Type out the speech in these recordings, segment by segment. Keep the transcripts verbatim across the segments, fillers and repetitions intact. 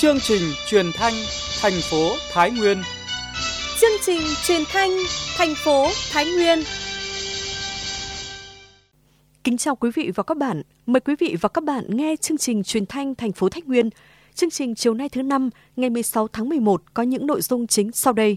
Chương trình truyền thanh thành phố Thái Nguyên. Chương trình truyền thanh thành phố Thái Nguyên. Kính chào quý vị và các bạn. Mời quý vị và các bạn nghe chương trình truyền thanh thành phố Thái Nguyên. Chương trình chiều nay thứ năm, ngày mười sáu tháng mười một có những nội dung chính sau đây.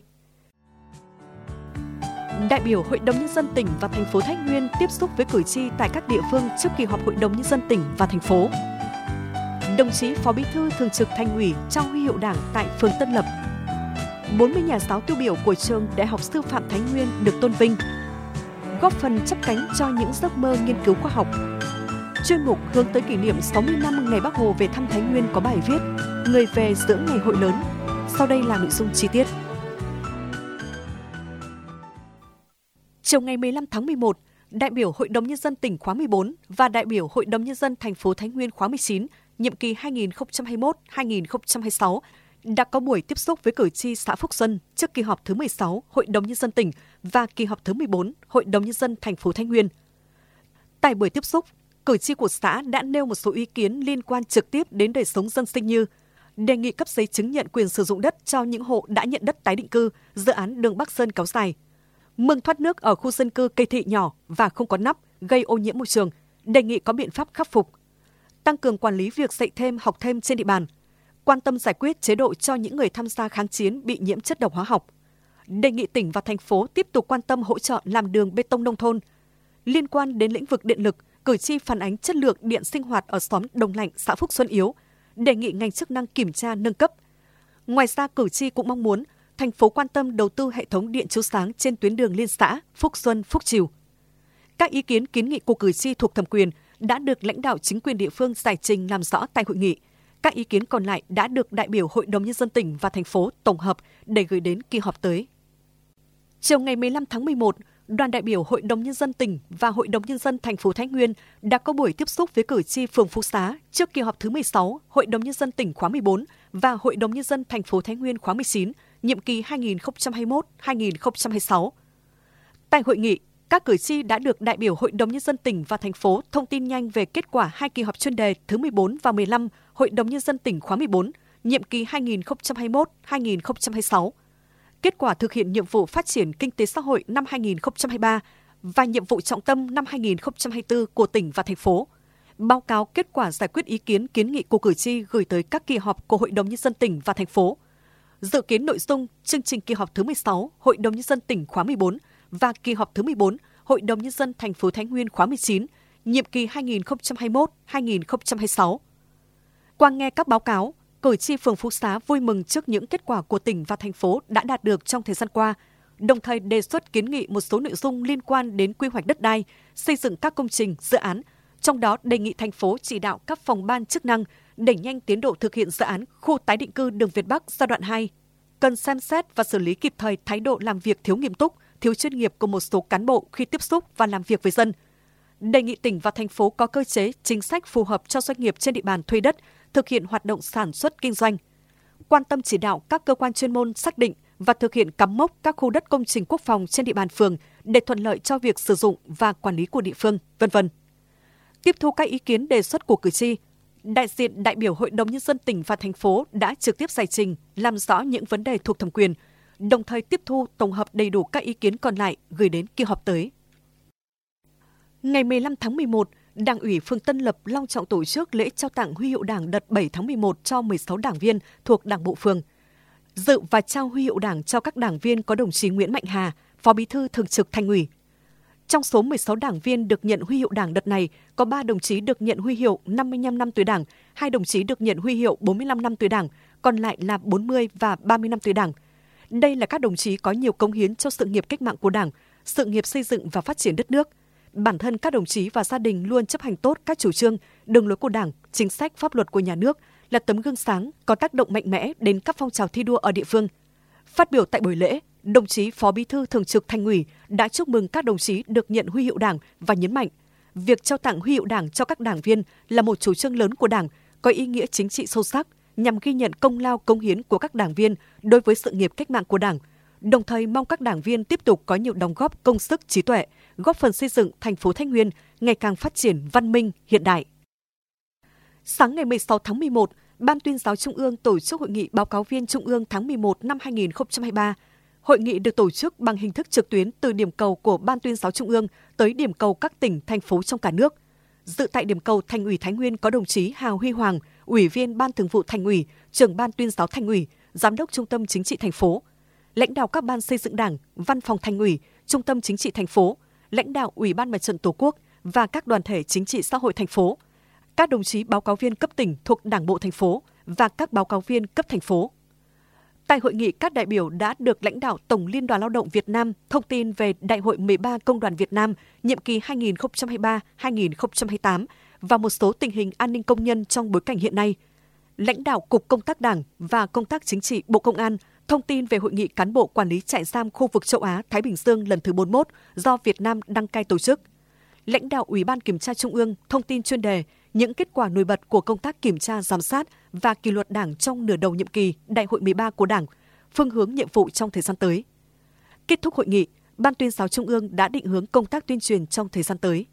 Đại biểu Hội đồng Nhân dân tỉnh và thành phố Thái Nguyên tiếp xúc với cử tri tại các địa phương trước kỳ họp Hội đồng Nhân dân tỉnh và thành phố. Đồng chí Phó Bí thư Thường trực Thành ủy trao huy hiệu Đảng tại phường Tân Lập. bốn mươi nhà giáo tiêu biểu của trường Đại học Sư phạm Thái Nguyên được tôn vinh. Góp phần chắp cánh cho những giấc mơ nghiên cứu khoa học. Chuyên mục hướng tới kỷ niệm sáu mươi năm ngày Bác Hồ về thăm Thái Nguyên có bài viết Người về giữa ngày hội lớn. Sau đây là nội dung chi tiết. Chiều ngày mười lăm tháng mười một, đại biểu Hội đồng Nhân dân tỉnh khóa mười bốn và đại biểu Hội đồng Nhân dân thành phố Thái Nguyên khóa mười chín, nhiệm kỳ hai nghìn không trăm hai mươi mốt đến hai nghìn không trăm hai mươi sáu, đã có buổi tiếp xúc với cử tri xã Phúc Xuân trước kỳ họp thứ mười sáu Hội đồng Nhân dân tỉnh và kỳ họp thứ mười bốn Hội đồng Nhân dân thành phố Thái Nguyên. Tại buổi tiếp xúc, cử tri của xã đã nêu một số ý kiến liên quan trực tiếp đến đời sống dân sinh như đề nghị cấp giấy chứng nhận quyền sử dụng đất cho những hộ đã nhận đất tái định cư, dự án đường Bắc Sơn kéo dài, mương thoát nước ở khu dân cư Cây Thị nhỏ và không có nắp gây ô nhiễm môi trường, đề nghị có biện pháp khắc phục, tăng cường quản lý việc dạy thêm học thêm trên địa bàn, quan tâm giải quyết chế độ cho những người tham gia kháng chiến bị nhiễm chất độc hóa học, đề nghị tỉnh và thành phố tiếp tục quan tâm hỗ trợ làm đường bê tông nông thôn. Liên quan đến lĩnh vực điện lực, cử tri phản ánh chất lượng điện sinh hoạt ở xóm Đồng Lạnh, xã Phúc Xuân yếu, đề nghị ngành chức năng kiểm tra nâng cấp. Ngoài ra, cử tri cũng mong muốn thành phố quan tâm đầu tư hệ thống điện chiếu sáng trên tuyến đường liên xã Phúc Xuân, Phúc Trìu. Các ý kiến kiến nghị của cử tri thuộc thẩm quyền đã được lãnh đạo chính quyền địa phương giải trình làm rõ tại hội nghị. Các ý kiến còn lại đã được đại biểu Hội đồng Nhân dân tỉnh và thành phố tổng hợp để gửi đến kỳ họp tới. Chiều ngày mười lăm tháng mười một, đoàn đại biểu Hội đồng Nhân dân tỉnh và Hội đồng Nhân dân thành phố Thái Nguyên đã có buổi tiếp xúc với cử tri phường Phú Xá trước kỳ họp thứ mười sáu Hội đồng Nhân dân tỉnh khóa mười bốn và Hội đồng Nhân dân thành phố Thái Nguyên khóa mười chín, nhiệm kỳ hai nghìn không trăm hai mươi mốt đến hai nghìn không trăm hai mươi sáu. Tại hội nghị, các cử tri đã được đại biểu Hội đồng Nhân dân tỉnh và thành phố thông tin nhanh về kết quả hai kỳ họp chuyên đề thứ mười bốn và mười lăm Hội đồng Nhân dân tỉnh khóa mười bốn, nhiệm kỳ hai nghìn không trăm hai mươi mốt đến hai nghìn không trăm hai mươi sáu. Kết quả thực hiện nhiệm vụ phát triển kinh tế xã hội năm hai nghìn không trăm hai mươi ba và nhiệm vụ trọng tâm năm hai nghìn không trăm hai mươi tư của tỉnh và thành phố. Báo cáo kết quả giải quyết ý kiến kiến nghị của cử tri gửi tới các kỳ họp của Hội đồng Nhân dân tỉnh và thành phố. Dự kiến nội dung chương trình kỳ họp thứ mười sáu Hội đồng Nhân dân tỉnh khóa mười bốn và kỳ họp thứ mười bốn Hội đồng Nhân dân thành phố Thái Nguyên khóa mười chín, nhiệm kỳ hai nghìn không trăm hai mươi mốt đến hai nghìn không trăm hai mươi sáu. Qua nghe các báo cáo, cử tri phường Phú Xá vui mừng trước những kết quả của tỉnh và thành phố đã đạt được trong thời gian qua, đồng thời đề xuất kiến nghị một số nội dung liên quan đến quy hoạch đất đai, xây dựng các công trình, dự án, trong đó đề nghị thành phố chỉ đạo các phòng ban chức năng đẩy nhanh tiến độ thực hiện dự án khu tái định cư đường Việt Bắc giai đoạn hai, cần xem xét và xử lý kịp thời thái độ làm việc thiếu nghiêm túc, thiếu chuyên nghiệp của một số cán bộ khi tiếp xúc và làm việc với dân. Đề nghị tỉnh và thành phố có cơ chế, chính sách phù hợp cho doanh nghiệp trên địa bàn thuê đất, thực hiện hoạt động sản xuất kinh doanh. Quan tâm chỉ đạo các cơ quan chuyên môn xác định và thực hiện cắm mốc các khu đất công trình quốc phòng trên địa bàn phường để thuận lợi cho việc sử dụng và quản lý của địa phương, vân vân. Tiếp thu các ý kiến đề xuất của cử tri, đại diện đại biểu Hội đồng Nhân dân tỉnh và thành phố đã trực tiếp giải trình, làm rõ những vấn đề thuộc thẩm quyền, đồng thời tiếp thu tổng hợp đầy đủ các ý kiến còn lại gửi đến kỳ họp tới. Ngày mười lăm tháng mười một, Đảng ủy phường Tân Lập long trọng tổ chức lễ trao tặng huy hiệu Đảng đợt bảy tháng mười một cho mười sáu đảng viên thuộc Đảng bộ phường. Dự và trao huy hiệu Đảng cho các đảng viên có đồng chí Nguyễn Mạnh Hà, Phó Bí thư Thường trực Thành ủy. Trong số mười sáu đảng viên được nhận huy hiệu Đảng đợt này, có ba đồng chí được nhận huy hiệu năm mươi lăm năm tuổi Đảng, hai đồng chí được nhận huy hiệu bốn mươi lăm năm tuổi Đảng, còn lại là bốn mươi và ba mươi năm tuổi Đảng. Đây là các đồng chí có nhiều cống hiến cho sự nghiệp cách mạng của Đảng, sự nghiệp xây dựng và phát triển đất nước. Bản thân các đồng chí và gia đình luôn chấp hành tốt các chủ trương, đường lối của Đảng, chính sách pháp luật của nhà nước, là tấm gương sáng, có tác động mạnh mẽ đến các phong trào thi đua ở địa phương. Phát biểu tại buổi lễ, đồng chí Phó Bí thư Thường trực Thành ủy đã chúc mừng các đồng chí được nhận huy hiệu Đảng và nhấn mạnh, việc trao tặng huy hiệu Đảng cho các đảng viên là một chủ trương lớn của Đảng, có ý nghĩa chính trị sâu sắc, nhằm ghi nhận công lao cống hiến của các đảng viên đối với sự nghiệp cách mạng của Đảng, đồng thời mong các đảng viên tiếp tục có nhiều đóng góp công sức trí tuệ, góp phần xây dựng thành phố Thái Nguyên ngày càng phát triển văn minh, hiện đại. Sáng ngày mười sáu tháng mười một, Ban Tuyên giáo Trung ương tổ chức hội nghị báo cáo viên Trung ương tháng mười một năm hai nghìn không trăm hai mươi ba. Hội nghị được tổ chức bằng hình thức trực tuyến từ điểm cầu của Ban Tuyên giáo Trung ương tới điểm cầu các tỉnh, thành phố trong cả nước. Dự tại điểm cầu Thành ủy Thái Nguyên có đồng chí Hào Huy Hoàng, Ủy viên Ban Thường vụ Thành ủy, Trưởng Ban Tuyên giáo Thành ủy, Giám đốc Trung tâm Chính trị thành phố, lãnh đạo các ban xây dựng Đảng, Văn phòng Thành ủy, Trung tâm Chính trị thành phố, lãnh đạo Ủy ban Mặt trận Tổ quốc và các đoàn thể chính trị xã hội thành phố, các đồng chí báo cáo viên cấp tỉnh thuộc Đảng bộ thành phố và các báo cáo viên cấp thành phố. Tại hội nghị, các đại biểu đã được lãnh đạo Tổng Liên đoàn Lao động Việt Nam thông tin về Đại hội mười ba Công đoàn Việt Nam nhiệm kỳ hai nghìn không trăm hai mươi ba đến hai nghìn không trăm hai mươi tám và một số tình hình an ninh công nhân trong bối cảnh hiện nay. Lãnh đạo Cục Công tác Đảng và Công tác Chính trị Bộ Công an thông tin về hội nghị cán bộ quản lý trại giam khu vực châu Á Thái Bình Dương lần thứ bốn mươi mốt do Việt Nam đăng cai tổ chức. Lãnh đạo Ủy ban Kiểm tra Trung ương thông tin chuyên đề những kết quả nổi bật của công tác kiểm tra giám sát và kỷ luật Đảng trong nửa đầu nhiệm kỳ Đại hội mười ba của Đảng, phương hướng nhiệm vụ trong thời gian tới. Kết thúc hội nghị, Ban Tuyên giáo Trung ương đã định hướng công tác tuyên truyền trong thời gian tới.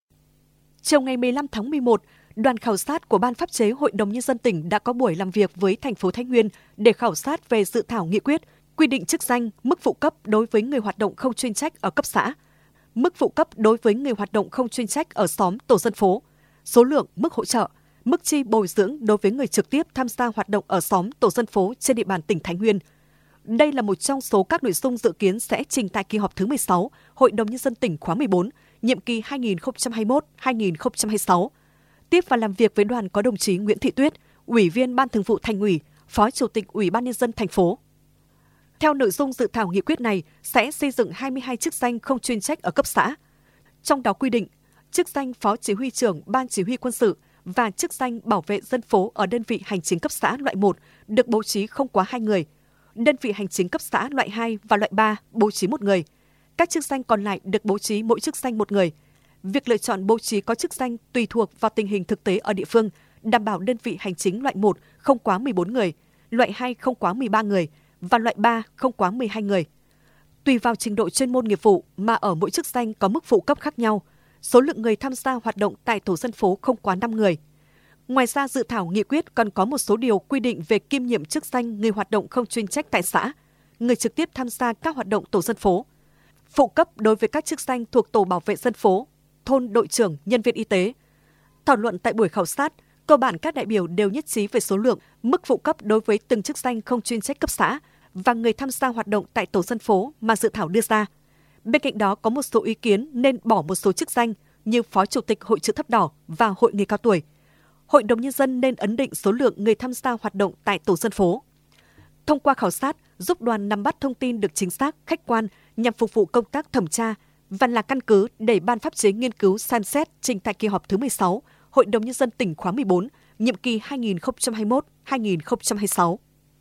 Chiều ngày mười lăm tháng mười một, đoàn khảo sát của Ban pháp chế Hội đồng Nhân dân tỉnh đã có buổi làm việc với thành phố Thái Nguyên để khảo sát về dự thảo nghị quyết quy định chức danh, mức phụ cấp đối với người hoạt động không chuyên trách ở cấp xã, mức phụ cấp đối với người hoạt động không chuyên trách ở xóm tổ dân phố, số lượng mức hỗ trợ, mức chi bồi dưỡng đối với người trực tiếp tham gia hoạt động ở xóm tổ dân phố trên địa bàn tỉnh Thái Nguyên. Đây là một trong số các nội dung dự kiến sẽ trình tại kỳ họp thứ mười sáu Hội đồng Nhân dân tỉnh khóa mười bốn, nhiệm kỳ hai nghìn không trăm hai mươi mốt đến hai nghìn không trăm hai mươi sáu. Tiếp và làm việc với đoàn có đồng chí Nguyễn Thị Tuyết, Ủy viên Ban Thường vụ Thành ủy, Phó Chủ tịch Ủy ban Nhân dân thành phố. Theo nội dung dự thảo nghị quyết này sẽ xây dựng hai mươi hai chức danh không chuyên trách ở cấp xã. Trong đó quy định chức danh Phó Chỉ huy trưởng Ban Chỉ huy quân sự và chức danh bảo vệ dân phố ở đơn vị hành chính cấp xã loại một được bố trí không quá hai người. Đơn vị hành chính cấp xã loại hai và loại ba bố trí một người. Các chức danh còn lại được bố trí mỗi chức danh một người. Việc lựa chọn bố trí có chức danh tùy thuộc vào tình hình thực tế ở địa phương, đảm bảo đơn vị hành chính loại một không quá mười bốn người, loại hai không quá mười ba người và loại ba không quá mười hai người. Tùy vào trình độ chuyên môn nghiệp vụ mà ở mỗi chức danh có mức phụ cấp khác nhau. Số lượng người tham gia hoạt động tại tổ dân phố không quá năm người. Ngoài ra, dự thảo nghị quyết còn có một số điều quy định về kiêm nhiệm chức danh người hoạt động không chuyên trách tại xã, người trực tiếp tham gia các hoạt động tổ dân phố. Phụ cấp đối với các chức danh thuộc tổ bảo vệ dân phố, thôn đội trưởng, nhân viên y tế. Thảo luận tại buổi khảo sát, cơ bản các đại biểu đều nhất trí về số lượng, mức phụ cấp đối với từng chức danh không chuyên trách cấp xã và người tham gia hoạt động tại tổ dân phố mà dự thảo đưa ra. Bên cạnh đó có một số ý kiến nên bỏ một số chức danh như Phó Chủ tịch Hội Chữ Thập Đỏ và Hội Người cao tuổi. Hội đồng Nhân dân nên ấn định số lượng người tham gia hoạt động tại tổ dân phố. Thông qua khảo sát, giúp đoàn nắm bắt thông tin được chính xác, khách quan nhằm phục vụ công tác thẩm tra và là căn cứ để Ban pháp chế nghiên cứu xem xét trình tại kỳ họp thứ mười sáu Hội đồng Nhân dân tỉnh khóa mười bốn, nhiệm kỳ hai nghìn không trăm hai mươi mốt đến hai nghìn không trăm hai mươi sáu.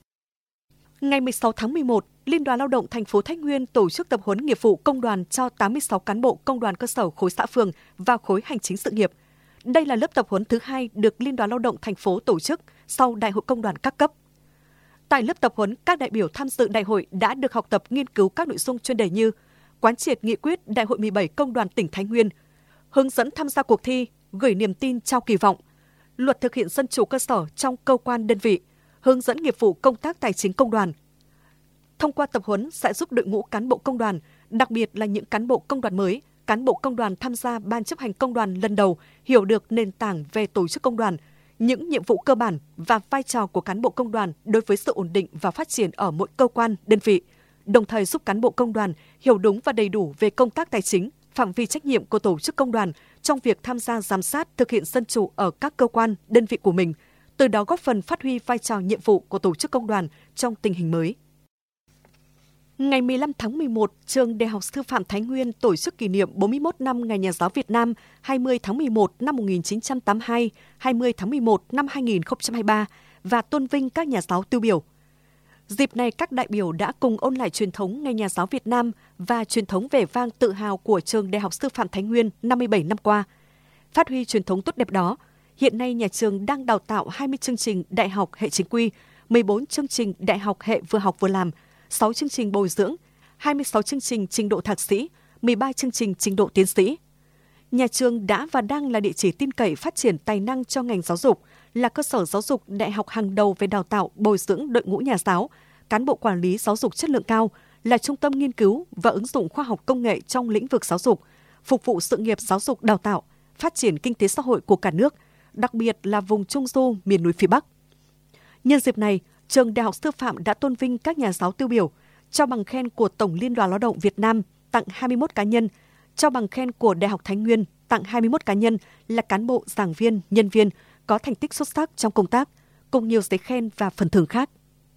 Ngày mười sáu tháng mười một, Liên đoàn Lao động thành phố Thái Nguyên tổ chức tập huấn nghiệp vụ công đoàn cho tám mươi sáu cán bộ công đoàn cơ sở khối xã phường và khối hành chính sự nghiệp. Đây là lớp tập huấn thứ hai được Liên đoàn Lao động thành phố tổ chức sau Đại hội Công đoàn các cấp. Tại lớp tập huấn, các đại biểu tham dự đại hội đã được học tập nghiên cứu các nội dung chuyên đề như quán triệt nghị quyết Đại hội mười bảy Công đoàn tỉnh Thái Nguyên, hướng dẫn tham gia cuộc thi, gửi niềm tin trao kỳ vọng, luật thực hiện dân chủ cơ sở trong cơ quan đơn vị, hướng dẫn nghiệp vụ công tác tài chính công đoàn. Thông qua tập huấn sẽ giúp đội ngũ cán bộ công đoàn, đặc biệt là những cán bộ công đoàn mới, cán bộ công đoàn tham gia ban chấp hành công đoàn lần đầu hiểu được nền tảng về tổ chức công đoàn, những nhiệm vụ cơ bản và vai trò của cán bộ công đoàn đối với sự ổn định và phát triển ở mỗi cơ quan, đơn vị, đồng thời giúp cán bộ công đoàn hiểu đúng và đầy đủ về công tác tài chính, phạm vi trách nhiệm của tổ chức công đoàn trong việc tham gia giám sát thực hiện dân chủ ở các cơ quan, đơn vị của mình, từ đó góp phần phát huy vai trò nhiệm vụ của tổ chức công đoàn trong tình hình mới. Ngày mười lăm tháng mười một, Trường Đại học Sư phạm Thái Nguyên tổ chức kỷ niệm bốn mươi mốt năm Ngày Nhà giáo Việt Nam hai mươi tháng mười một năm một nghìn chín trăm tám mươi hai, hai mươi tháng mười một năm hai nghìn không trăm hai mươi ba và tôn vinh các nhà giáo tiêu biểu. Dịp này, các đại biểu đã cùng ôn lại truyền thống Ngày Nhà giáo Việt Nam và truyền thống vẻ vang tự hào của Trường Đại học Sư phạm Thái Nguyên năm mươi bảy năm qua. Phát huy truyền thống tốt đẹp đó, hiện nay nhà trường đang đào tạo hai mươi chương trình đại học hệ chính quy, mười bốn chương trình đại học hệ vừa học vừa làm, sáu chương trình bồi dưỡng, hai mươi sáu chương trình trình độ thạc sĩ, mười ba chương trình trình độ tiến sĩ. Nhà trường đã và đang là địa chỉ tin cậy phát triển tài năng cho ngành giáo dục, là cơ sở giáo dục đại học hàng đầu về đào tạo, bồi dưỡng đội ngũ nhà giáo, cán bộ quản lý giáo dục chất lượng cao, là trung tâm nghiên cứu và ứng dụng khoa học công nghệ trong lĩnh vực giáo dục, phục vụ sự nghiệp giáo dục đào tạo, phát triển kinh tế xã hội của cả nước, đặc biệt là vùng Trung Du, miền núi phía Bắc. Nhân dịp này, Trường Đại học Sư phạm đã tôn vinh các nhà giáo tiêu biểu, trao bằng khen của Tổng Liên đoàn Lao động Việt Nam tặng hai mươi mốt cá nhân, trao bằng khen của Đại học Thái Nguyên tặng hai mươi mốt cá nhân là cán bộ, giảng viên, nhân viên có thành tích xuất sắc trong công tác, cùng nhiều giấy khen và phần thưởng khác.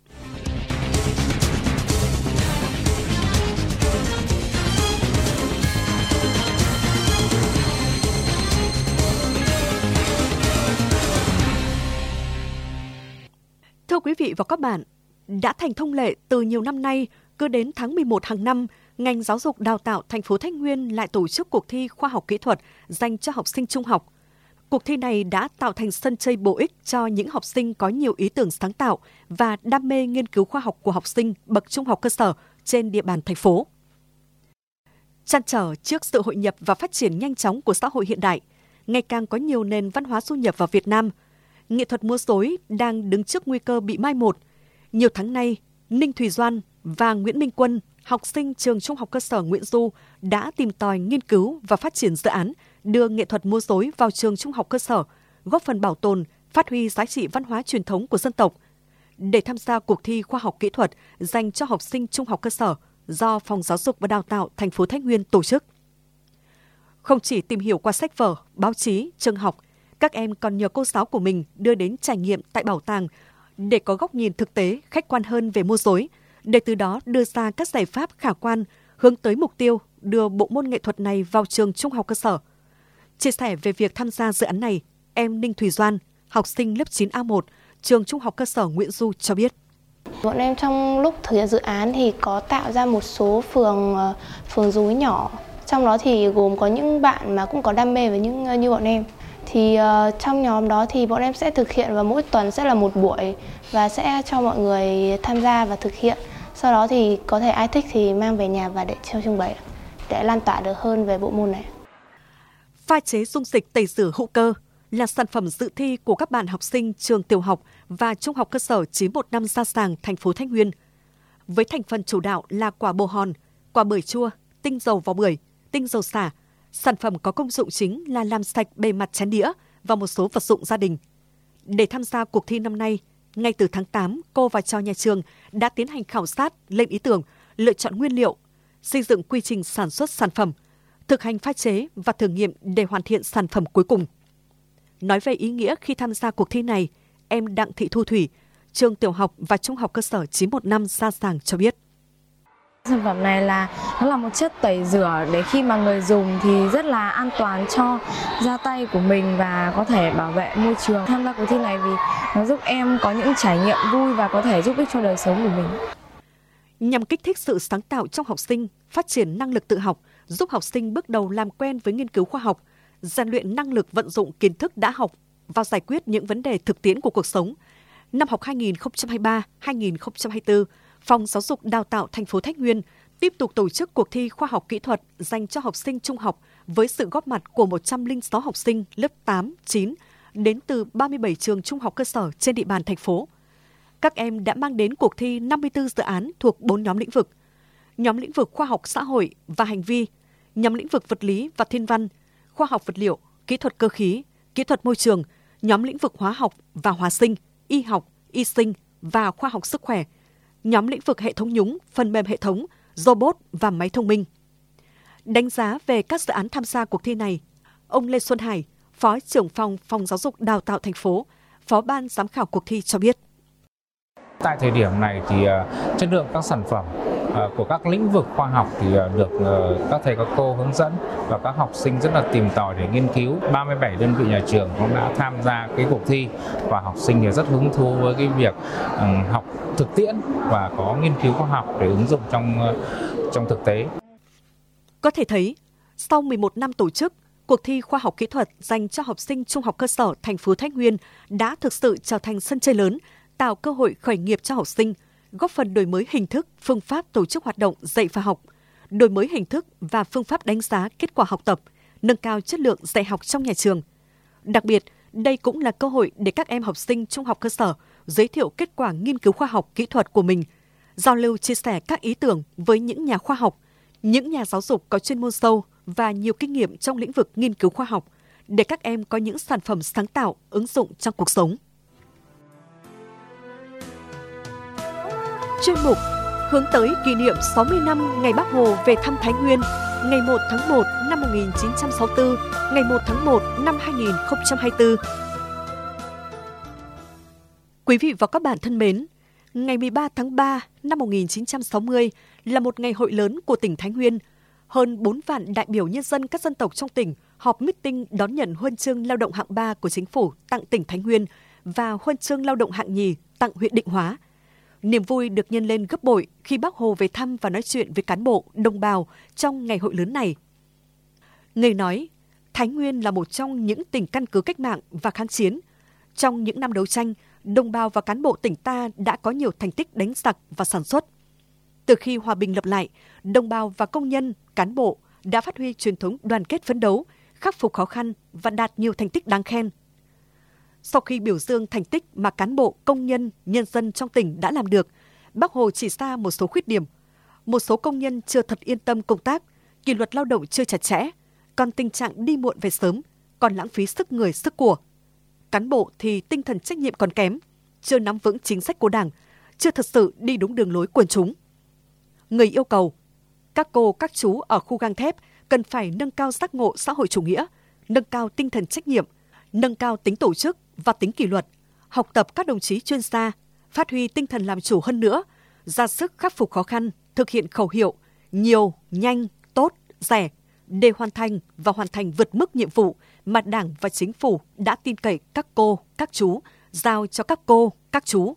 Thưa quý vị và các bạn, đã thành thông lệ từ nhiều năm nay, cứ đến tháng mười một hàng năm, ngành giáo dục đào tạo thành phố Thái Nguyên lại tổ chức cuộc thi khoa học kỹ thuật dành cho học sinh trung học. Cuộc thi này đã tạo thành sân chơi bổ ích cho những học sinh có nhiều ý tưởng sáng tạo và đam mê nghiên cứu khoa học của học sinh bậc trung học cơ sở trên địa bàn thành phố. Trăn trở trước sự hội nhập và phát triển nhanh chóng của xã hội hiện đại, ngày càng có nhiều nền văn hóa du nhập vào Việt Nam, nghệ thuật múa rối đang đứng trước nguy cơ bị mai một. Nhiều tháng nay, Ninh Thùy Doan và Nguyễn Minh Quân, học sinh trường Trung học cơ sở Nguyễn Du, đã tìm tòi nghiên cứu và phát triển dự án đưa nghệ thuật múa rối vào trường trung học cơ sở, góp phần bảo tồn, phát huy giá trị văn hóa truyền thống của dân tộc. Để tham gia cuộc thi khoa học kỹ thuật dành cho học sinh trung học cơ sở do Phòng Giáo dục và Đào tạo thành phố Thái Nguyên tổ chức. Không chỉ tìm hiểu qua sách vở, báo chí, trường học, các em còn nhờ cô giáo của mình đưa đến trải nghiệm tại bảo tàng để có góc nhìn thực tế, khách quan hơn về múa rối, để từ đó đưa ra các giải pháp khả quan hướng tới mục tiêu đưa bộ môn nghệ thuật này vào trường trung học cơ sở. Chia sẻ về việc tham gia dự án này, em Ninh Thùy Doan, học sinh lớp chín A một, trường Trung học cơ sở Nguyễn Du cho biết. Bọn em trong lúc thực hiện dự án thì có tạo ra một số phường phường rối nhỏ, trong đó thì gồm có những bạn mà cũng có đam mê với những như bọn em. Thì uh, trong nhóm đó thì bọn em sẽ thực hiện vào mỗi tuần sẽ là một buổi và sẽ cho mọi người tham gia và thực hiện. Sau đó thì có thể ai thích thì mang về nhà và để treo trưng bày để lan tỏa được hơn về bộ môn này. Pha chế dung dịch tẩy rửa hữu cơ là sản phẩm dự thi của các bạn học sinh trường tiểu học và trung học cơ sở chín một năm Gia Sàng, thành phố Thái Nguyên. Với thành phần chủ đạo là quả bồ hòn, quả bưởi chua, tinh dầu vỏ bưởi, tinh dầu xả. Sản phẩm có công dụng chính là làm sạch bề mặt chén đĩa và một số vật dụng gia đình. Để tham gia cuộc thi năm nay, ngay từ tháng tám, cô và trò nhà trường đã tiến hành khảo sát, lên ý tưởng, lựa chọn nguyên liệu, xây dựng quy trình sản xuất sản phẩm, thực hành pha chế và thử nghiệm để hoàn thiện sản phẩm cuối cùng. Nói về ý nghĩa khi tham gia cuộc thi này, em Đặng Thị Thu Thủy, trường tiểu học và trung học cơ sở chín một năm Gia Sàng cho biết. Sản phẩm này là nó là một chất tẩy rửa để khi mà người dùng thì rất là an toàn cho da tay của mình và có thể bảo vệ môi trường. Tham gia cuộc thi này vì nó giúp em có những trải nghiệm vui và có thể giúp ích cho đời sống của mình. Nhằm kích thích sự sáng tạo trong học sinh, phát triển năng lực tự học, giúp học sinh bước đầu làm quen với nghiên cứu khoa học, rèn luyện năng lực vận dụng kiến thức đã học vào giải quyết những vấn đề thực tiễn của cuộc sống. Năm học hai nghìn không trăm hai mươi ba hai nghìn không trăm hai mươi tư, Phòng Giáo dục Đào tạo thành phố Thái Nguyên tiếp tục tổ chức cuộc thi khoa học kỹ thuật dành cho học sinh trung học với sự góp mặt của một trăm lẻ sáu học sinh lớp tám, chín đến từ ba mươi bảy trường trung học cơ sở trên địa bàn thành phố. Các em đã mang đến cuộc thi năm mươi tư dự án thuộc bốn nhóm lĩnh vực: nhóm lĩnh vực khoa học xã hội và hành vi, nhóm lĩnh vực vật lý và thiên văn, khoa học vật liệu, kỹ thuật cơ khí, kỹ thuật môi trường, nhóm lĩnh vực hóa học và hóa sinh, y học, y sinh và khoa học sức khỏe, nhóm lĩnh vực hệ thống nhúng, phần mềm hệ thống, robot và máy thông minh. Đánh giá về các dự án tham gia cuộc thi này, ông Lê Xuân Hải, Phó trưởng phòng Phòng Giáo dục Đào tạo thành phố, Phó ban giám khảo cuộc thi cho biết. Tại thời điểm này thì uh, chất lượng các sản phẩm uh, của các lĩnh vực khoa học thì uh, được uh, các thầy các cô hướng dẫn và các học sinh rất là tìm tòi để nghiên cứu. ba mươi bảy đơn vị nhà trường cũng đã tham gia cái cuộc thi và học sinh thì rất hứng thú với cái việc um, học thực tiễn và có nghiên cứu khoa học để ứng dụng trong uh, trong thực tế. Có thể thấy, sau mười một năm tổ chức, cuộc thi khoa học kỹ thuật dành cho học sinh trung học cơ sở thành phố Thái Nguyên đã thực sự trở thành sân chơi lớn, tạo cơ hội khởi nghiệp cho học sinh, góp phần đổi mới hình thức, phương pháp tổ chức hoạt động dạy và học, đổi mới hình thức và phương pháp đánh giá kết quả học tập, nâng cao chất lượng dạy học trong nhà trường. Đặc biệt, đây cũng là cơ hội để các em học sinh trung học cơ sở giới thiệu kết quả nghiên cứu khoa học kỹ thuật của mình, giao lưu chia sẻ các ý tưởng với những nhà khoa học, những nhà giáo dục có chuyên môn sâu và nhiều kinh nghiệm trong lĩnh vực nghiên cứu khoa học, để các em có những sản phẩm sáng tạo, ứng dụng trong cuộc sống. Chuyên mục hướng tới kỷ niệm sáu mươi năm ngày Bác Hồ về thăm Thái Nguyên, ngày một tháng một năm một nghìn chín trăm sáu mươi tư, ngày một tháng một năm hai nghìn không trăm hai mươi tư. Quý vị và các bạn thân mến, ngày mười ba tháng ba năm một nghìn chín trăm sáu mươi là một ngày hội lớn của tỉnh Thái Nguyên. Hơn bốn vạn đại biểu nhân dân các dân tộc trong tỉnh họp meeting đón nhận huân chương lao động hạng ba của chính phủ tặng tỉnh Thái Nguyên và huân chương lao động hạng nhì tặng huyện Định Hóa. Niềm vui được nhân lên gấp bội khi Bác Hồ về thăm và nói chuyện với cán bộ, đồng bào trong ngày hội lớn này. Người nói, Thái Nguyên là một trong những tỉnh căn cứ cách mạng và kháng chiến. Trong những năm đấu tranh, đồng bào và cán bộ tỉnh ta đã có nhiều thành tích đánh giặc và sản xuất. Từ khi hòa bình lập lại, đồng bào và công nhân, cán bộ đã phát huy truyền thống đoàn kết phấn đấu, khắc phục khó khăn và đạt nhiều thành tích đáng khen. Sau khi biểu dương thành tích mà cán bộ, công nhân, nhân dân trong tỉnh đã làm được, Bác Hồ chỉ ra một số khuyết điểm. Một số công nhân chưa thật yên tâm công tác, kỷ luật lao động chưa chặt chẽ, còn tình trạng đi muộn về sớm, còn lãng phí sức người, sức của. Cán bộ thì tinh thần trách nhiệm còn kém, chưa nắm vững chính sách của Đảng, chưa thật sự đi đúng đường lối quần chúng. Người yêu cầu, các cô, các chú ở khu gang thép cần phải nâng cao giác ngộ xã hội chủ nghĩa, nâng cao tinh thần trách nhiệm, nâng cao tính tổ chức và tính kỷ luật, học tập các đồng chí chuyên gia, phát huy tinh thần làm chủ hơn nữa, ra sức khắc phục khó khăn, thực hiện khẩu hiệu nhiều, nhanh, tốt, rẻ để hoàn thành và hoàn thành vượt mức nhiệm vụ mà Đảng và Chính phủ đã tin cậy các cô, các chú, giao cho các cô, các chú.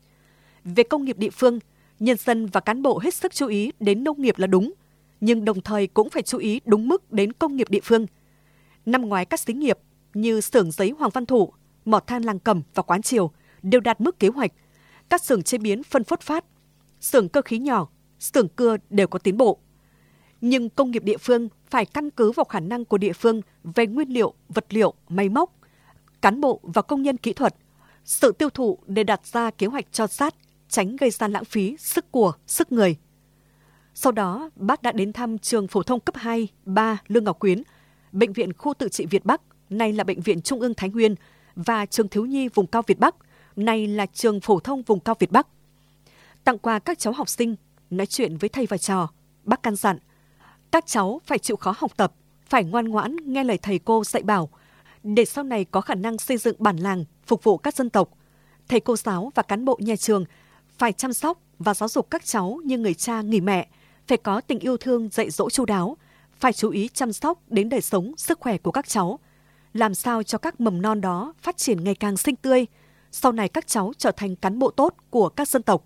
Về công nghiệp địa phương, nhân dân và cán bộ hết sức chú ý đến nông nghiệp là đúng, nhưng đồng thời cũng phải chú ý đúng mức đến công nghiệp địa phương. Năm ngoái các xí nghiệp như xưởng giấy Hoàng Văn Thụ, mỏ than Làng Cẩm và Quán Triều đều đạt mức kế hoạch. Các xưởng chế biến phân phốt phát, xưởng cơ khí nhỏ, xưởng cưa đều có tiến bộ. Nhưng công nghiệp địa phương phải căn cứ vào khả năng của địa phương về nguyên liệu, vật liệu, máy móc, cán bộ và công nhân kỹ thuật, sự tiêu thụ để đặt ra kế hoạch cho sát, tránh gây ra lãng phí sức của, sức người. Sau đó, bác đã đến thăm trường phổ thông cấp hai, ba Lương Ngọc Quyến, Bệnh viện Khu tự trị Việt Bắc, nay là Bệnh viện Trung ương Thái Nguyên, và trường thiếu nhi vùng cao Việt Bắc, nay là trường phổ thông vùng cao Việt Bắc. Tặng quà các cháu học sinh, nói chuyện với thầy và trò, bác căn dặn, các cháu phải chịu khó học tập, phải ngoan ngoãn nghe lời thầy cô dạy bảo, để sau này có khả năng xây dựng bản làng, phục vụ các dân tộc. Thầy cô giáo và cán bộ nhà trường phải chăm sóc và giáo dục các cháu như người cha, người mẹ, phải có tình yêu thương dạy dỗ chu đáo, phải chú ý chăm sóc đến đời sống, sức khỏe của các cháu, làm sao cho các mầm non đó phát triển ngày càng xinh tươi, sau này các cháu trở thành cán bộ tốt của các dân tộc.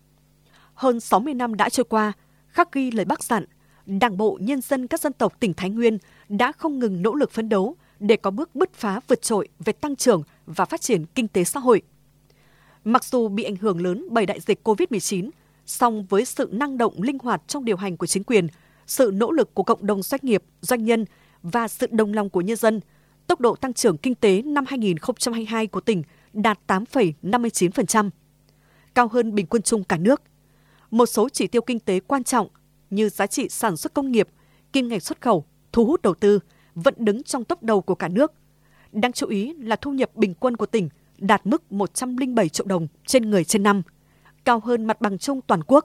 Hơn sáu mươi năm đã trôi qua, khắc ghi lời bác dặn, Đảng bộ, nhân dân các dân tộc tỉnh Thái Nguyên đã không ngừng nỗ lực phấn đấu để có bước bứt phá vượt trội về tăng trưởng và phát triển kinh tế xã hội. Mặc dù bị ảnh hưởng lớn bởi đại dịch cô vít mười chín, song với sự năng động linh hoạt trong điều hành của chính quyền, sự nỗ lực của cộng đồng doanh nghiệp, doanh nhân và sự đồng lòng của nhân dân, tốc độ tăng trưởng kinh tế năm hai nghìn không trăm hai mươi hai của tỉnh đạt tám phẩy năm mươi chín phần trăm, cao hơn bình quân chung cả nước. Một số chỉ tiêu kinh tế quan trọng như giá trị sản xuất công nghiệp, kim ngạch xuất khẩu, thu hút đầu tư vẫn đứng trong top đầu của cả nước. Đáng chú ý là thu nhập bình quân của tỉnh đạt mức một trăm lẻ bảy triệu đồng trên người trên năm, cao hơn mặt bằng chung toàn quốc.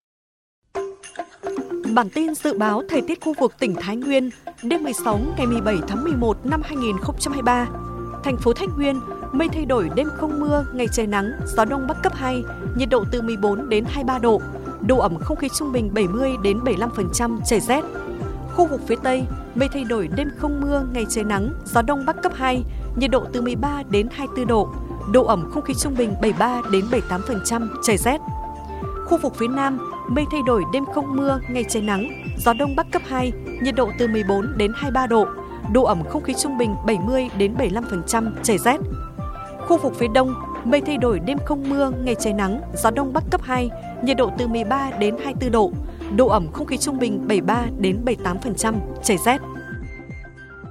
Bản tin dự báo thời tiết khu vực tỉnh Thái Nguyên đêm mười sáu ngày mười bảy tháng mười một năm hai nghìn không trăm hai mươi ba. Thành phố Thái Nguyên, mây thay đổi, đêm không mưa, ngày trời nắng, gió đông bắc cấp hai, nhiệt độ từ mười bốn đến hai mươi ba độ, độ ẩm không khí trung bình bảy mươi đến bảy mươi lăm phần trăm, trời rét. Khu vực phía Tây, mây thay đổi, đêm không mưa, ngày trời nắng, gió đông bắc cấp hai, nhiệt độ từ mười ba đến hai mươi tư độ, độ ẩm không khí trung bình bảy mươi ba đến bảy mươi tám phần trăm, trời rét. Khu vực phía Nam, mây thay đổi, đêm không mưa, ngày trời nắng, gió đông bắc cấp hai, nhiệt độ từ mười bốn đến hai mươi ba độ, độ ẩm không khí trung bình bảy mươi đến bảy mươi lăm phần trăm, trời rét. Khu vực phía Đông, mây thay đổi, đêm không mưa, ngày trời nắng, gió đông bắc cấp hai, nhiệt độ từ mười ba đến hai mươi tư độ, độ ẩm không khí trung bình bảy mươi ba đến bảy mươi tám phần trăm, trời rét.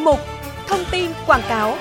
Mục Thông tin quảng cáo.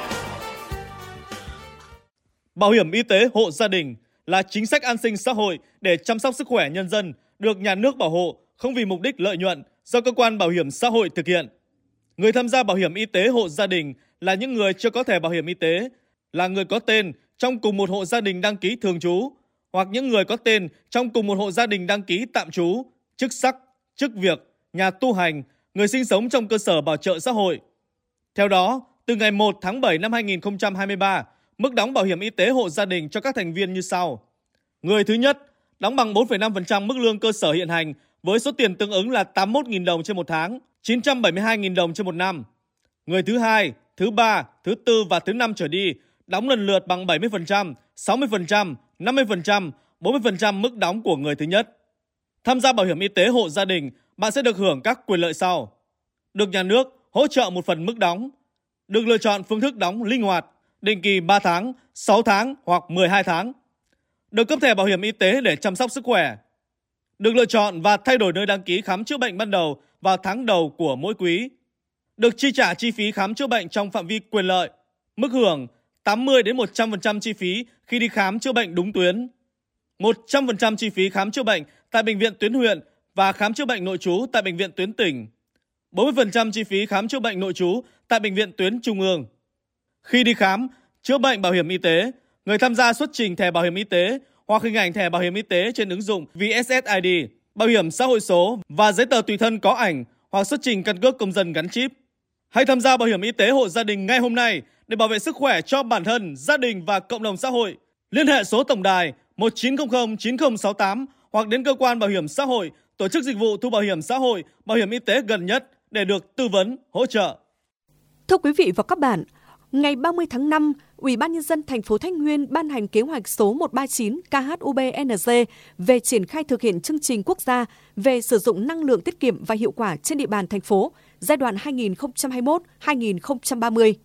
Bảo hiểm y tế hộ gia đình là chính sách an sinh xã hội để chăm sóc sức khỏe nhân dân, được nhà nước bảo hộ, không vì mục đích lợi nhuận, do cơ quan bảo hiểm xã hội thực hiện. Người tham gia bảo hiểm y tế hộ gia đình là những người chưa có thẻ bảo hiểm y tế, là người có tên trong cùng một hộ gia đình đăng ký thường trú, hoặc những người có tên trong cùng một hộ gia đình đăng ký tạm trú, chức sắc, chức việc, nhà tu hành, người sinh sống trong cơ sở bảo trợ xã hội. Theo đó, từ ngày một tháng bảy năm hai nghìn không trăm hai mươi ba, mức đóng bảo hiểm y tế hộ gia đình cho các thành viên như sau. Người thứ nhất, đóng bằng bốn phẩy năm phần trăm mức lương cơ sở hiện hành với số tiền tương ứng là tám mươi mốt nghìn đồng trên một tháng, chín trăm bảy mươi hai nghìn đồng trên một năm. Người thứ hai, thứ ba, thứ tư và thứ năm trở đi đóng lần lượt bằng bảy mươi phần trăm, sáu mươi phần trăm, năm mươi phần trăm, bốn mươi phần trăm mức đóng của người thứ nhất. Tham gia bảo hiểm y tế hộ gia đình, bạn sẽ được hưởng các quyền lợi sau. Được nhà nước hỗ trợ một phần mức đóng. Được lựa chọn phương thức đóng linh hoạt, định kỳ ba tháng, sáu tháng hoặc mười hai tháng. Được cấp thẻ bảo hiểm y tế để chăm sóc sức khỏe. Được lựa chọn và thay đổi nơi đăng ký khám chữa bệnh ban đầu vào tháng đầu của mỗi quý. Được chi trả chi phí khám chữa bệnh trong phạm vi quyền lợi. Mức hưởng tám mươi đến một trăm phần trăm chi phí khi đi khám chữa bệnh đúng tuyến. một trăm phần trăm chi phí khám chữa bệnh tại bệnh viện tuyến huyện và khám chữa bệnh nội trú tại bệnh viện tuyến tỉnh. bốn mươi phần trăm chi phí khám chữa bệnh nội trú tại bệnh viện tuyến trung ương. Khi đi khám chữa bệnh bảo hiểm y tế, người tham gia xuất trình thẻ bảo hiểm y tế hoặc hình ảnh thẻ bảo hiểm y tế trên ứng dụng vê ét ét i đê, bảo hiểm xã hội số và giấy tờ tùy thân có ảnh hoặc xuất trình căn cước công dân gắn chip. Hãy tham gia bảo hiểm y tế hộ gia đình ngay hôm nay để bảo vệ sức khỏe cho bản thân, gia đình và cộng đồng xã hội. Liên hệ số tổng đài một chín không không chín không sáu tám hoặc đến cơ quan bảo hiểm xã hội, tổ chức dịch vụ thu bảo hiểm xã hội, bảo hiểm y tế gần nhất để được tư vấn, hỗ trợ. Thưa quý vị và các bạn, ngày ba mươi tháng năm, Ủy ban Nhân dân thành phố Thái Nguyên ban hành kế hoạch số một trăm ba mươi chín K H U B N G về triển khai thực hiện chương trình quốc gia về sử dụng năng lượng tiết kiệm và hiệu quả trên địa bàn thành phố giai đoạn hai nghìn không trăm hai mươi mốt đến hai nghìn không trăm ba mươi.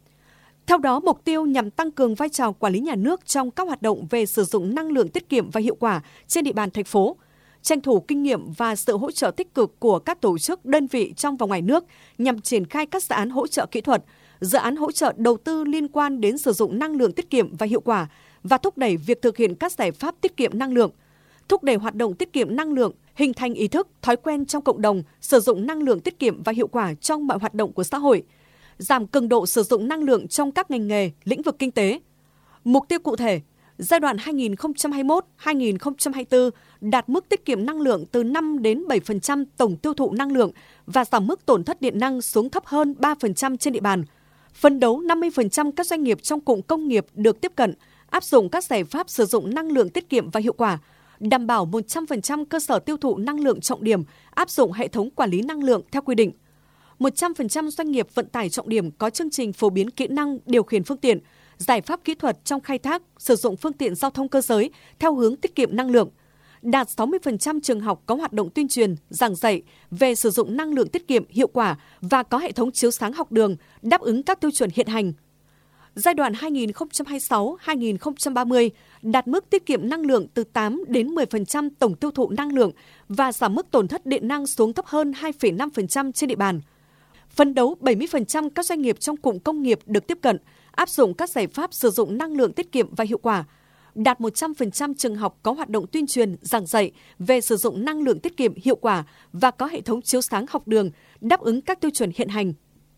Theo đó, mục tiêu nhằm tăng cường vai trò quản lý nhà nước trong các hoạt động về sử dụng năng lượng tiết kiệm và hiệu quả trên địa bàn thành phố, tranh thủ kinh nghiệm và sự hỗ trợ tích cực của các tổ chức, đơn vị trong và ngoài nước nhằm triển khai các dự án hỗ trợ kỹ thuật, dự án hỗ trợ đầu tư liên quan đến sử dụng năng lượng tiết kiệm và hiệu quả và thúc đẩy việc thực hiện các giải pháp tiết kiệm năng lượng, thúc đẩy hoạt động tiết kiệm năng lượng, hình thành ý thức, thói quen trong cộng đồng sử dụng năng lượng tiết kiệm và hiệu quả trong mọi hoạt động của xã hội, giảm cường độ sử dụng năng lượng trong các ngành nghề, lĩnh vực kinh tế. Mục tiêu cụ thể, giai đoạn hai nghìn không trăm hai mươi mốt đến hai nghìn không trăm hai mươi tư đạt mức tiết kiệm năng lượng từ năm đến bảy phần trăm tổng tiêu thụ năng lượng và giảm mức tổn thất điện năng xuống thấp hơn ba phần trăm trên địa bàn. Phấn đấu năm mươi phần trăm các doanh nghiệp trong cụm công nghiệp được tiếp cận, áp dụng các giải pháp sử dụng năng lượng tiết kiệm và hiệu quả, đảm bảo một trăm phần trăm cơ sở tiêu thụ năng lượng trọng điểm áp dụng hệ thống quản lý năng lượng theo quy định. một trăm phần trăm doanh nghiệp vận tải trọng điểm có chương trình phổ biến kỹ năng điều khiển phương tiện, giải pháp kỹ thuật trong khai thác, sử dụng phương tiện giao thông cơ giới theo hướng tiết kiệm năng lượng. Đạt sáu mươi phần trăm trường học có hoạt động tuyên truyền, giảng dạy về sử dụng năng lượng tiết kiệm hiệu quả và có hệ thống chiếu sáng học đường đáp ứng các tiêu chuẩn hiện hành. Giai đoạn hai nghìn không trăm hai mươi sáu đến hai nghìn không trăm ba mươi đạt mức tiết kiệm năng lượng từ tám đến mười phần trăm tổng tiêu thụ năng lượng và giảm mức tổn thất điện năng xuống thấp hơn hai phẩy năm phần trăm trên địa bàn. Phấn đấu bảy mươi phần trăm các doanh nghiệp trong cụm công nghiệp được tiếp cận, áp dụng các giải pháp sử dụng năng lượng tiết kiệm và hiệu quả. Đạt một trăm phần trăm trường học có hoạt động tuyên truyền, giảng dạy về sử dụng năng lượng tiết kiệm hiệu quả và có hệ thống chiếu sáng học đường đáp ứng các tiêu chuẩn hiện hành.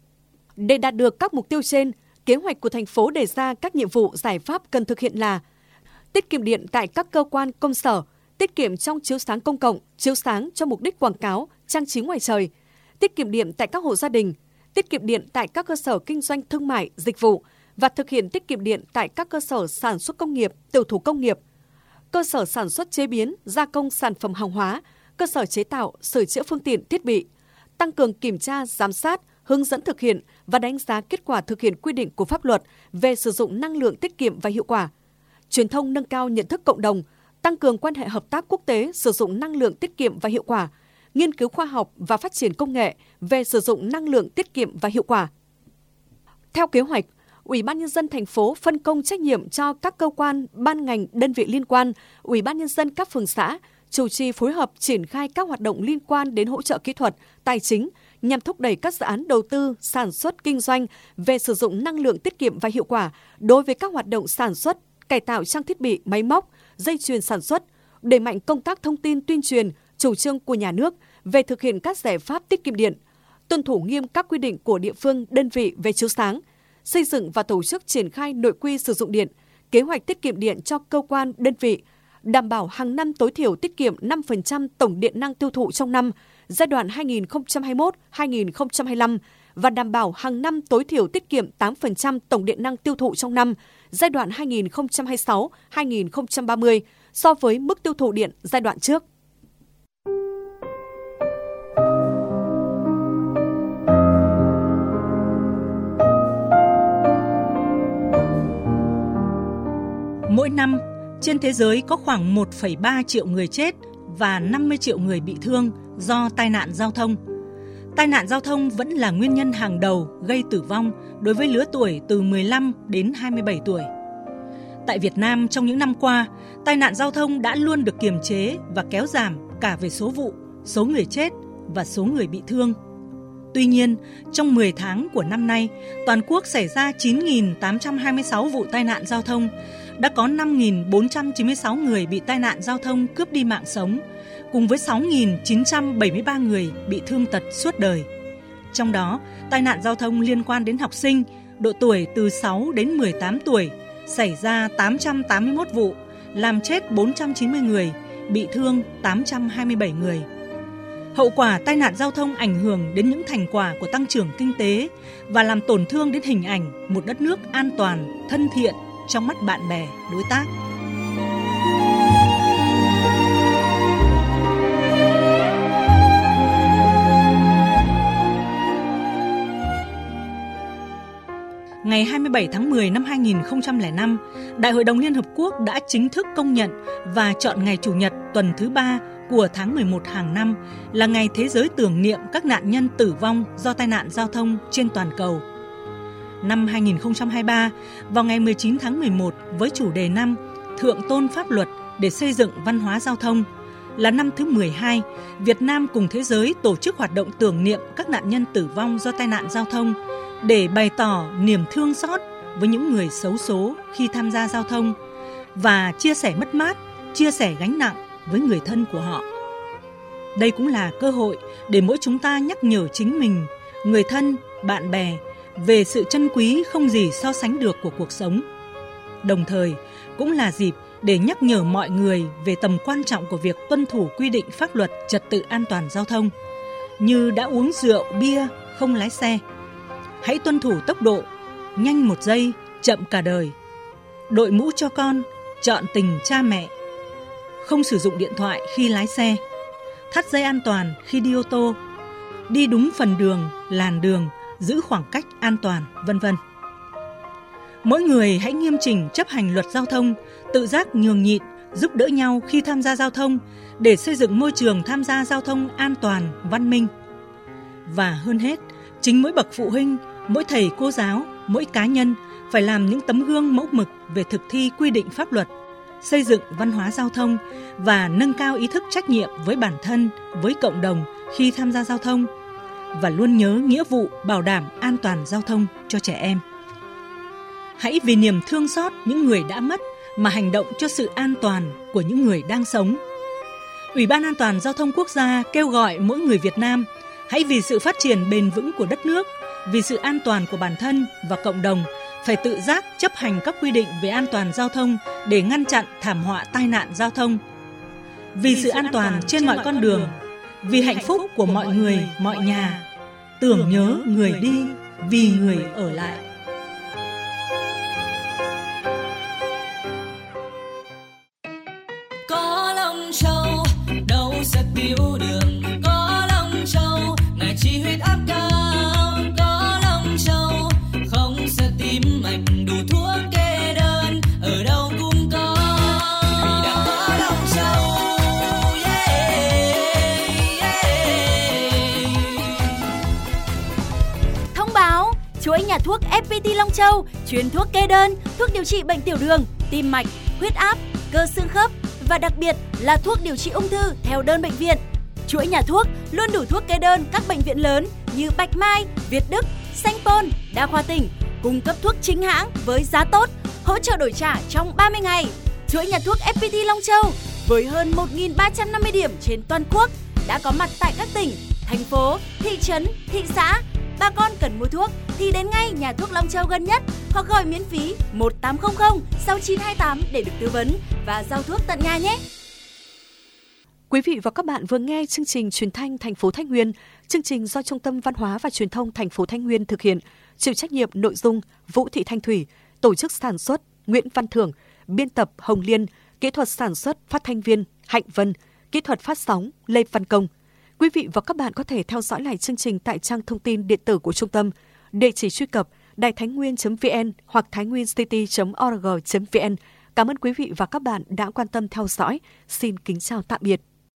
Để đạt được các mục tiêu trên, kế hoạch của thành phố đề ra các nhiệm vụ giải pháp cần thực hiện là tiết kiệm điện tại các cơ quan công sở, tiết kiệm trong chiếu sáng công cộng, chiếu sáng cho mục đích quảng cáo, trang trí ngoài trời, tiết kiệm điện tại các hộ gia đình, tiết kiệm điện tại các cơ sở kinh doanh thương mại, dịch vụ và thực hiện tiết kiệm điện tại các cơ sở sản xuất công nghiệp, tiểu thủ công nghiệp, cơ sở sản xuất chế biến, gia công sản phẩm hàng hóa, cơ sở chế tạo, sửa chữa phương tiện, thiết bị, tăng cường kiểm tra, giám sát, hướng dẫn thực hiện và đánh giá kết quả thực hiện quy định của pháp luật về sử dụng năng lượng tiết kiệm và hiệu quả, truyền thông nâng cao nhận thức cộng đồng, tăng cường quan hệ hợp tác quốc tế sử dụng năng lượng tiết kiệm và hiệu quả, nghiên cứu khoa học và phát triển công nghệ về sử dụng năng lượng tiết kiệm và hiệu quả. Theo kế hoạch, Ủy ban Nhân dân thành phố phân công trách nhiệm cho các cơ quan, ban ngành, đơn vị liên quan, Ủy ban Nhân dân các phường xã chủ trì phối hợp triển khai các hoạt động liên quan đến hỗ trợ kỹ thuật, tài chính nhằm thúc đẩy các dự án đầu tư, sản xuất, kinh doanh về sử dụng năng lượng tiết kiệm và hiệu quả đối với các hoạt động sản xuất, cải tạo trang thiết bị, máy móc, dây chuyền sản xuất, đẩy mạnh công tác thông tin tuyên truyền, chủ trương của nhà nước về thực hiện các giải pháp tiết kiệm điện, tuân thủ nghiêm các quy định của địa phương, đơn vị về chiếu sáng, xây dựng và tổ chức triển khai nội quy sử dụng điện, kế hoạch tiết kiệm điện cho cơ quan, đơn vị, đảm bảo hàng năm tối thiểu tiết kiệm năm phần trăm tổng điện năng tiêu thụ trong năm, giai đoạn hai nghìn không trăm hai mươi mốt đến hai nghìn không trăm hai mươi lăm và đảm bảo hàng năm tối thiểu tiết kiệm tám phần trăm tổng điện năng tiêu thụ trong năm, giai đoạn hai nghìn không trăm hai mươi sáu đến hai nghìn không trăm ba mươi so với mức tiêu thụ điện giai đoạn trước. Mỗi năm, trên thế giới có khoảng một phẩy ba triệu người chết và năm mươi triệu người bị thương do tai nạn giao thông. Tai nạn giao thông vẫn là nguyên nhân hàng đầu gây tử vong đối với lứa tuổi từ mười lăm đến hai mươi bảy tuổi. Tại Việt Nam trong những năm qua, tai nạn giao thông đã luôn được kiềm chế và kéo giảm cả về số vụ, số người chết và số người bị thương. Tuy nhiên, trong mười tháng của năm nay, toàn quốc xảy ra chín nghìn tám trăm hai mươi sáu vụ tai nạn giao thông, đã có năm nghìn bốn trăm chín mươi sáu người bị tai nạn giao thông cướp đi mạng sống, cùng với sáu nghìn chín trăm bảy mươi ba người bị thương tật suốt đời. Trong đó, tai nạn giao thông liên quan đến học sinh, độ tuổi từ sáu đến mười tám tuổi, xảy ra tám trăm tám mươi mốt vụ, làm chết bốn trăm chín mươi người, bị thương tám trăm hai mươi bảy người. Hậu quả tai nạn giao thông ảnh hưởng đến những thành quả của tăng trưởng kinh tế và làm tổn thương đến hình ảnh một đất nước an toàn, thân thiện trong mắt bạn bè, đối tác. Ngày hai mươi bảy tháng mười năm hai nghìn không trăm lẻ năm, Đại hội đồng Liên Hợp Quốc đã chính thức công nhận và chọn ngày Chủ nhật tuần thứ ba của tháng mười một hàng năm là ngày thế giới tưởng niệm các nạn nhân tử vong do tai nạn giao thông trên toàn cầu. Năm hai nghìn không trăm hai mươi ba, vào ngày mười chín tháng mười một với chủ đề năm Thượng tôn pháp luật để xây dựng văn hóa giao thông, là năm thứ mười hai, Việt Nam cùng thế giới tổ chức hoạt động tưởng niệm các nạn nhân tử vong do tai nạn giao thông để bày tỏ niềm thương xót với những người xấu số khi tham gia giao thông và chia sẻ mất mát, chia sẻ gánh nặng với người thân của họ. Đây cũng là cơ hội để mỗi chúng ta nhắc nhở chính mình, người thân, bạn bè về sự trân quý không gì so sánh được của cuộc sống. Đồng thời, cũng là dịp để nhắc nhở mọi người về tầm quan trọng của việc tuân thủ quy định pháp luật trật tự an toàn giao thông, như đã uống rượu, bia, không lái xe. Hãy tuân thủ tốc độ, nhanh một giây, chậm cả đời. Đội mũ cho con, chọn tình cha mẹ. Không sử dụng điện thoại khi lái xe. Thắt dây an toàn khi đi ô tô. Đi đúng phần đường, làn đường, giữ khoảng cách an toàn, vân vân. Mỗi người hãy nghiêm chỉnh chấp hành luật giao thông, tự giác nhường nhịn, giúp đỡ nhau khi tham gia giao thông để xây dựng môi trường tham gia giao thông an toàn, văn minh. Và hơn hết, chính mỗi bậc phụ huynh, mỗi thầy cô giáo, mỗi cá nhân phải làm những tấm gương mẫu mực về thực thi quy định pháp luật, xây dựng văn hóa giao thông và nâng cao ý thức trách nhiệm với bản thân, với cộng đồng khi tham gia giao thông và luôn nhớ nghĩa vụ bảo đảm an toàn giao thông cho trẻ em. Hãy vì niềm thương xót những người đã mất mà hành động cho sự an toàn của những người đang sống. Ủy ban An toàn Giao thông Quốc gia kêu gọi mỗi người Việt Nam hãy vì sự phát triển bền vững của đất nước, vì sự an toàn của bản thân và cộng đồng phải tự giác chấp hành các quy định về an toàn giao thông để ngăn chặn thảm họa tai nạn giao thông. Vì sự an toàn trên mọi con đường, vì hạnh phúc của mọi người, mọi nhà, tưởng nhớ người đi, vì người ở lại. Có Long Châu, đâu sẽ thiếu đường. Có Long Châu, ngài chi huyết áp cao. Có Long Châu, không sợ tim mạch, đủ thuốc kê đơn, ở đâu cũng có. Vì đã có Long Châu, yeah, yeah. Thông báo, chuỗi nhà thuốc ép pê tê Long Châu chuyên thuốc kê đơn, thuốc điều trị bệnh tiểu đường, tim mạch, huyết áp, cơ xương khớp và đặc biệt là thuốc điều trị ung thư theo đơn bệnh viện. Chuỗi nhà thuốc luôn đủ thuốc kê đơn các bệnh viện lớn như Bạch Mai, Việt Đức, Sanh Pôn, Đa khoa tỉnh, cung cấp thuốc chính hãng với giá tốt, hỗ trợ đổi trả trong ba mươi ngày. Chuỗi nhà thuốc ép pê tê Long Châu với hơn một nghìn ba trăm năm mươi điểm trên toàn quốc đã có mặt tại các tỉnh, thành phố, thị trấn, thị xã. Bà con cần mua thuốc thì đến ngay nhà thuốc Long Châu gần nhất hoặc gọi miễn phí một tám không không sáu chín hai tám để được tư vấn và giao thuốc tận nhà nhé. Quý vị và các bạn vừa nghe chương trình Truyền thanh thành phố Thái Nguyên. Chương trình do Trung tâm Văn hóa và Truyền thông thành phố Thái Nguyên thực hiện, chịu trách nhiệm nội dung Vũ Thị Thanh Thủy, tổ chức sản xuất Nguyễn Văn Thưởng, biên tập Hồng Liên, kỹ thuật sản xuất phát thanh viên Hạnh Vân, kỹ thuật phát sóng Lê Văn Công. Quý vị và các bạn có thể theo dõi lại chương trình tại trang thông tin điện tử của trung tâm, địa chỉ truy cập đài thái nguyên chấm vn hoặc thainwincity chấm org chấm vn. Cảm ơn quý vị và các bạn đã quan tâm theo dõi. Xin kính chào tạm biệt.